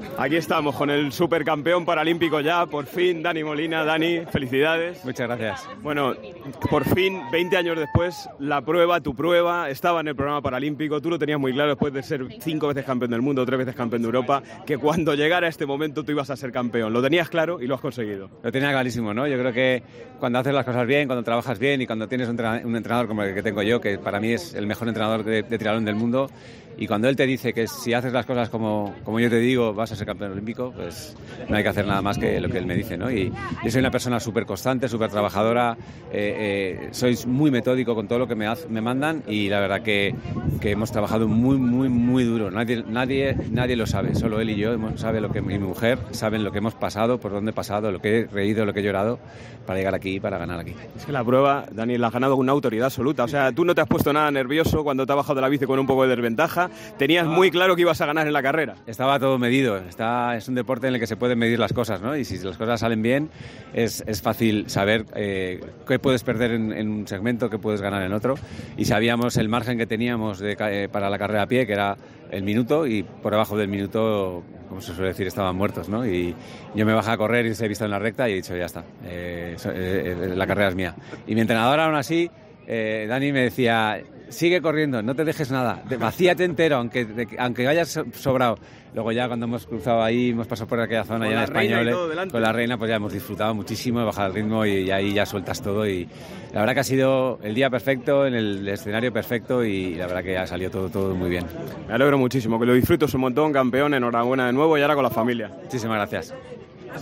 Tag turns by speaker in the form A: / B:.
A: Aquí estamos con el supercampeón paralímpico ya, por fin, Dani Molina. Dani, felicidades.
B: Muchas gracias.
A: Bueno, por fin, 20 años después, tu prueba, estaba en el programa paralímpico. Tú lo tenías muy claro después de ser 5 veces campeón del mundo, 3 veces campeón de Europa, que cuando llegara este momento tú ibas a ser campeón. Lo tenías claro y lo has conseguido.
B: Lo tenía clarísimo, ¿no? Yo creo que cuando haces las cosas bien, cuando trabajas bien y cuando tienes un entrenador como el que tengo yo, que para mí es el mejor entrenador de triatlón del mundo, y cuando él te dice que si haces las cosas como yo te digo, vas a ser campeón olímpico, pues no hay que hacer nada más que lo que él me dice, ¿no? Y yo soy una persona súper constante, súper trabajadora, soy muy metódico con todo lo que me mandan, y la verdad que hemos trabajado muy duro. Nadie lo sabe, solo él y yo sabe lo que mi mujer, saben lo que hemos pasado, por dónde he pasado, lo que he reído, lo que he llorado para llegar aquí, para ganar aquí.
A: Es que la prueba, Dani, la has ganado con una autoridad absoluta. O sea, tú no te has puesto nada nervioso cuando te has bajado de la bici con un poco de desventaja. Tenías muy claro que ibas a ganar en la carrera.
B: Estaba todo medido. Es un deporte en el que se pueden medir las cosas, ¿no? Y si las cosas salen bien, es fácil saber qué puedes perder en un segmento, qué puedes ganar en otro. Y sabíamos el margen que teníamos para la carrera a pie, que era el minuto, y por debajo del minuto, como se suele decir, estaban muertos, ¿no? Y yo me bajé a correr y se he visto en la recta y he dicho, ya está, la carrera es mía. Y mi entrenador, aún así, Dani me decía, sigue corriendo, no te dejes nada, vacíate entero, aunque hayas sobrado. Luego ya cuando hemos cruzado ahí, hemos pasado por aquella zona ya en Españoles, con la reina, pues ya hemos disfrutado muchísimo, he bajado el ritmo y ahí ya sueltas todo, y la verdad que ha sido el día perfecto, en el escenario perfecto, y la verdad que ha salido todo muy bien.
A: Me alegro muchísimo, que lo disfruto un montón, campeón, enhorabuena de nuevo, y ahora con la familia.
B: Muchísimas gracias.